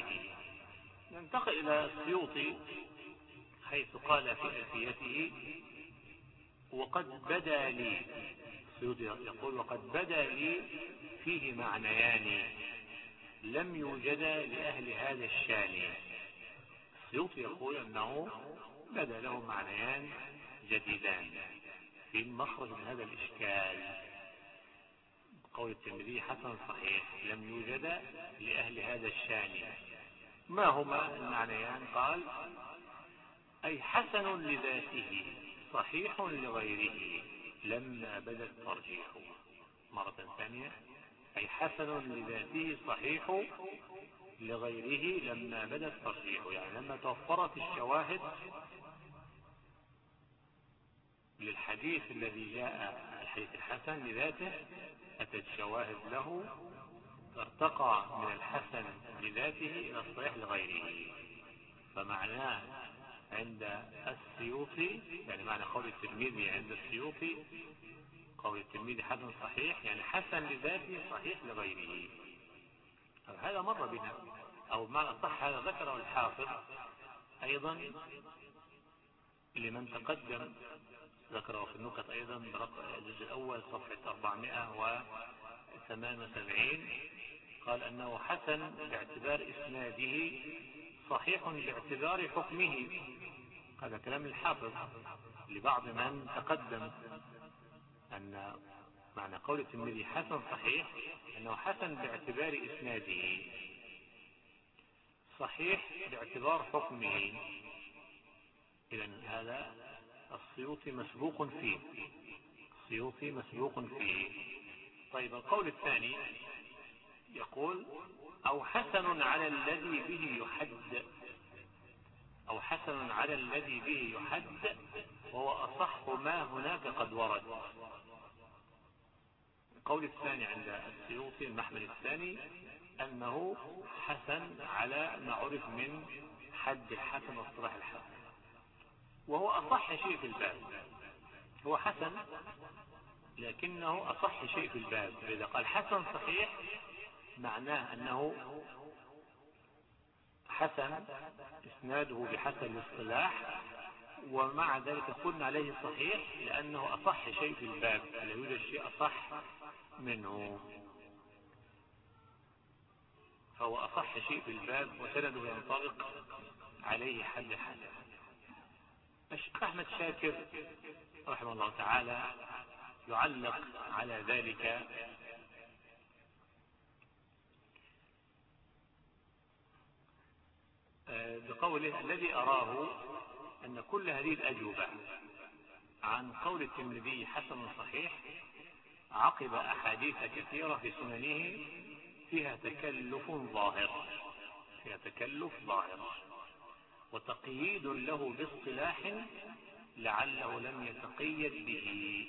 ننتقل إلى السيوطي حيث قال في ألفيته وقد بدا لي، السيوطي يقول وقد بدا لي فيه معنيان لم يوجدا لأهل هذا الشان. السيوطي يقول أنه بدا له معنيان جديدان في المخرج من هذا الإشكال. قول الترمذي حسن صحيح لم يوجد لأهل هذا الشان، ما هما المعنيان؟ قال أي حسن لذاته صحيح لغيره لما بدا الترجيح. مرة ثانية، أي حسن لذاته صحيح لغيره لما بدا الترجيح، يعني لما توفرت الشواهد للحديث الذي جاء الحديث الحسن لذاته، أتت شواهد له فارتقى من الحسن لذاته إلى الصحيح لغيره. فمعناه عند السيوطي، يعني معنى قول الترمذي عند السيوطي، قول الترمذي حسن صحيح يعني حسن لذاته صحيح لغيره. هذا مر بنا، أو بمعنى صح هذا ذكره الحافظ أيضا لمن تقدم، ذكره في النكت أيضا الجزء الأول صفحة أربعمائة وثمانية وسبعين، قال أنه حسن باعتبار إسناده صحيح باعتبار حكمه. هذا كلام الحافظ لبعض من تقدم، أن معنى قول الترمذي حسن صحيح أنه حسن باعتبار إسناده صحيح باعتبار حكمه. إذن هذا السيوطي مسبوق فيه، السيوطي مسبوق فيه. طيب القول الثاني يقول أو حسن على الذي به يحد، أو حسن على الذي به يحد وهو أصح ما هناك قد ورد. القول الثاني عند السيوطي المحمل الثاني أنه حسن على ما عرف من حد الحسن واصطلاح الحسن، وهو أصح شيء في الباب. هو حسن لكنه أصح شيء في الباب. إذا قال حسن صحيح معناه أنه حسن إسناده بحسن الاصطلاح، ومع ذلك قلنا عليه صحيح لأنه أصح شيء في الباب، لا يوجد شيء أصح منه، فهو أصح شيء في الباب وسنده ينطبق عليه حد حسن. الشيخ أحمد شاكر رحمه الله تعالى يعلق على ذلك بقوله الذي أراه أن كل هذه الأجوبة عن قول الترمذي حسن صحيح عقب أحاديث كثيرة في سننه فيها تكلف ظاهر، فيها تكلف ظاهر وتقييد له باصطلاح لعله لم يتقيد به،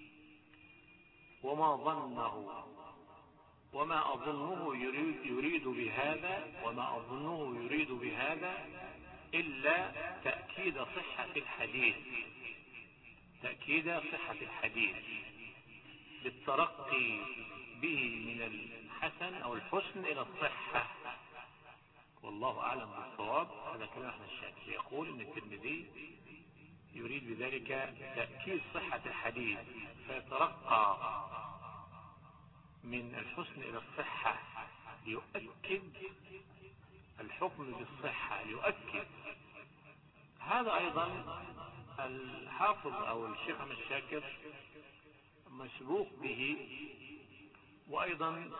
وما ظنه وما أظنه يريد, يريد بهذا وما أظنه يريد بهذا إلا تأكيد صحة الحديث، تأكيد صحة الحديث بالترقي به من الحسن أو الحسن إلى الصحة، والله أعلم بالصواب. هذا كلام أحمد الشاكر يقول أن الترمذي يريد بذلك تأكيد صحة الحديث فيترقى من الحسن إلى الصحة ليؤكد الحكم بالصحة، ليؤكد. هذا أيضا الحافظ أو الشيخ أحمد الشاكر مسبوق به، وأيضا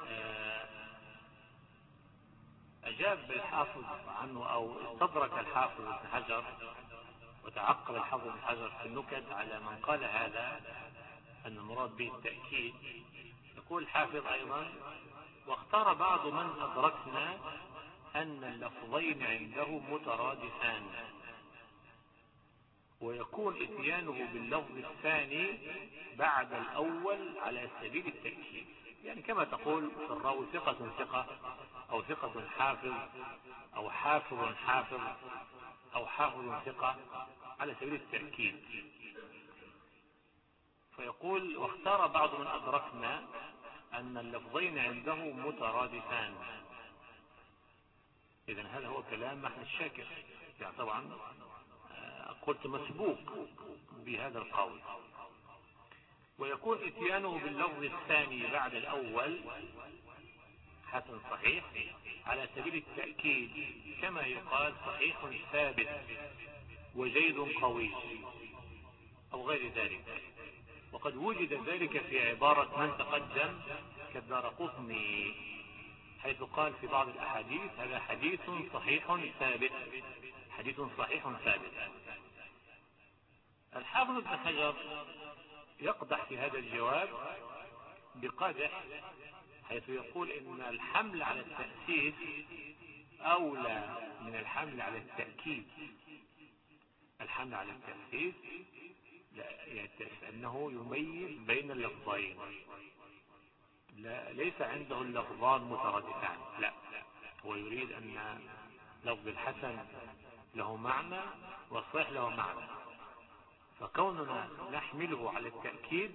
أجاب الحافظ عنه أو استدرك الحافظ ابن حجر وتعقب الحافظ ابن حجر في النكت على من قال هذا أن المراد به التأكيد. يقول الحافظ أيضا واختار بعض من أدركنا أن اللفظين عنده مترادفان ويكون اتيانه باللفظ الثاني بعد الأول على سبيل التأكيد، يعني كما تقول في الراوي ثقة ثقة أو ثقة حافظ أو حافظ حافظ أو حافظ ثقة على سبيل التأكيد. فيقول واختار بعض من أدركنا أن اللفظين عنده مترادفان. إذن هذا هو كلام أحمد الشاكر، يعني طبعا قلت مسبوق بهذا القول، ويكون اتيانه باللفظ الثاني بعد الأول حسن صحيح على سبيل التأكيد، كما يقال صحيح ثابت وجيد قوي أو غير ذلك. وقد وجد ذلك في عبارة من تقدم كالدارقطني، حيث قال في بعض الأحاديث هذا حديث صحيح ثابت، حديث صحيح ثابت. الحافظ ابن حجر يقدح في هذا الجواب بقدح، حيث يقول إن الحمل على التأسيس أولى من الحمل على التأكيد. الحمل على التأسيس لأنه يميز بين اللفظين، لا ليس عنده اللفظان مترادفان، لا، هو يريد أن لفظ الحسن له معنى والصحيح له معنى، فكوننا نحمله على التأكيد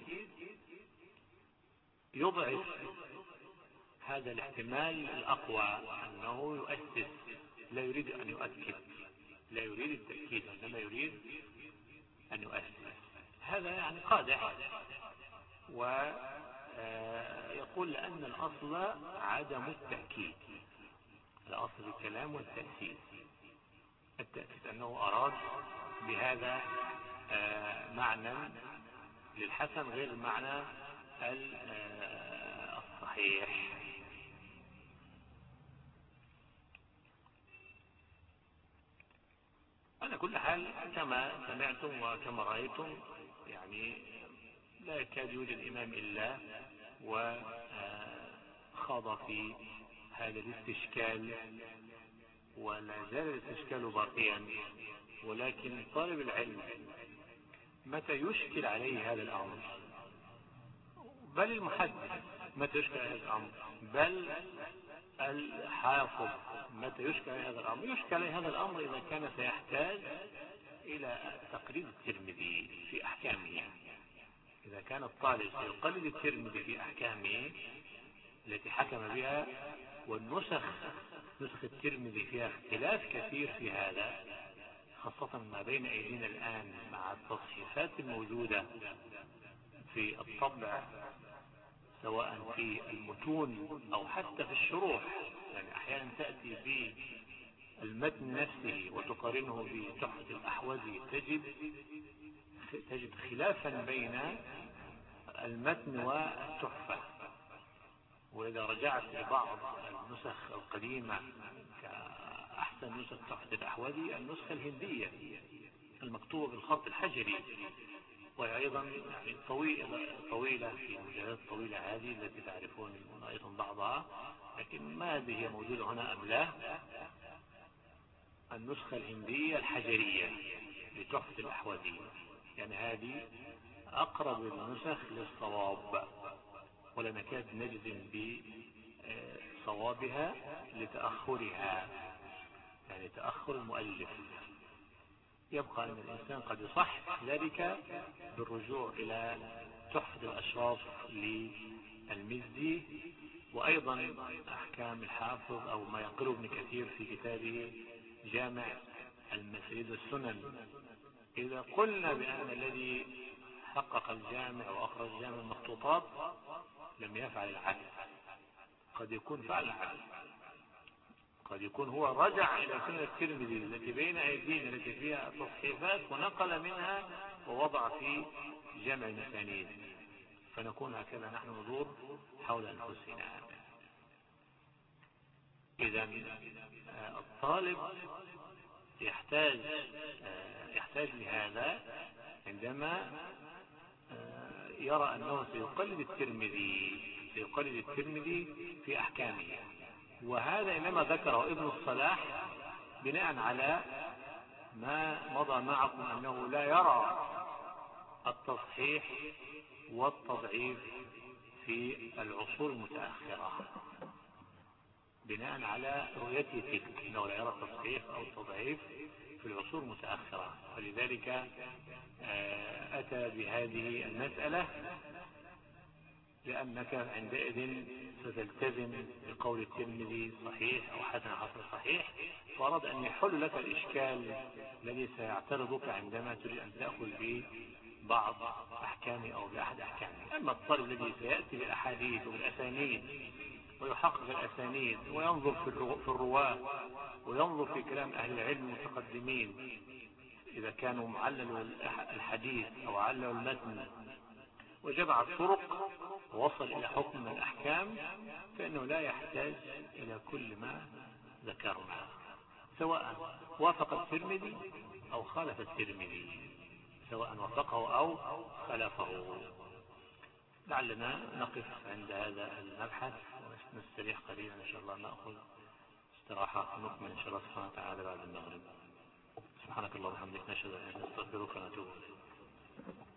يضعف هذا الاحتمال الأقوى أنه يؤسس، لا يريد أن يؤكد، لا يريد التأكيد، إنما يريد أن يؤسس. هذا يعني قادح، ويقول لأن الأصل عدم التأكيد، الأصل الكلام والتأسيس. التأسيس أنه أراد بهذا معنى للحسن غير المعنى الصحيح. على كل حال كما سمعتم وكما رأيتم يعني لا يكاد يوجد إمام إلا وخاض في هذا الاستشكال، ولا زال الاستشكال باقيا. ولكن طالب العلم متى يشكل عليه هذا الأمر، بل المحدث متى يشكل عليه هذا الأمر، بل الحافظ متى يشكل عليه هذا الأمر، يشكل عليه هذا الأمر إذا كان سيحتاج إلى تقليد الترمذي في أحكامه. إذا كان الطالب سيقلد الترمذي في أحكامه التي حكم بها، والنسخ نسخ الترمذي فيها اختلاف كثير في هذا، خاصة ما بين أيدينا الآن مع التصحيفات الموجودة في الطبع سواء في المتون أو حتى في الشروح. يعني أحيانا تأتي بالمتن نفسه وتقارنه بتحفة الأحوذي تجد تجد خلافا بين المتن والتحفة. وإذا رجعت لبعض النسخ القديمة كأحسن نسخ تحفة الأحوذي النسخة الهندية المكتوبة بالخط الحجري، وهي أيضا يعني طويلة طويلة في مجلدات طويلة هذه التي تعرفون أيضا بعضها، لكن ما هذه هي موجودة هنا أم لا. النسخة الهندية الحجرية لتحفة الأحوذي، يعني هذه أقرب النسخ للصواب، ولا نكاد نجزم بصوابها لتأخرها، يعني تأخر المؤلف. يبقى أن الإنسان قد يصح ذلك بالرجوع إلى تحفة الأشراف للمزي، وأيضا أحكام الحافظ أو ما ينقله ابن كثير في كتابه جامع المسائل والسنن. إذا قلنا بأن الذي حقق الجامع وأخرج جامع المخطوطات لم يفعل العكس، قد يكون فعل العكس، قد يكون هو رجع إلى سنة الترمذي التي بين أيدينا التي فيها تصحيفات ونقل منها ووضع في جمع المسانيد، فنكون هكذا نحن ندور حول أنفسنا. إذا الطالب يحتاج يحتاج لهذا عندما يرى أنه سيقلد الترمذي سيقلد الترمذي في أحكامه. وهذا إنما ذكره ابن الصلاح بناء على ما مضى معكم أنه لا يرى التصحيح والتضعيف في العصور المتأخرة، بناء على رؤيته تلك أنه لا يرى التصحيح أو التضعيف في العصور المتأخرة، فلذلك أتى بهذه المسألة، لأنك عندئذ ستلتزم بقول الترمذي صحيح أو حسن حسن صحيح، فأراد أن يحل لك الإشكال الذي سيعترضك عندما تريد أن تأخذ بعض أحكامه أو بأحد أحكامه. أما الطالب الذي سيأتي بالأحاديث وبالأسانيد ويحقق الأسانيد وينظر في الرواة وينظر في كلام أهل العلم المتقدمين إذا كانوا معللوا الحديث أو عللوا المتن وجمع الطرق ووصل إلى حكم من الأحكام، فإنه لا يحتاج إلى كل ما ذكرنا، سواء وافق الترمذي أو خالف الترمذي، سواء وافقه أو خلفه. لعلنا نقف عند هذا المبحث ونستريح قليلا إن شاء الله، نأخذ استراحة نكمل إن شاء الله سبحانه وتعالى بعد المغرب. سبحانك اللهم وبحمدك، نشهد أن لا إله إلا أنت، نستغفرك ونتوب إليك.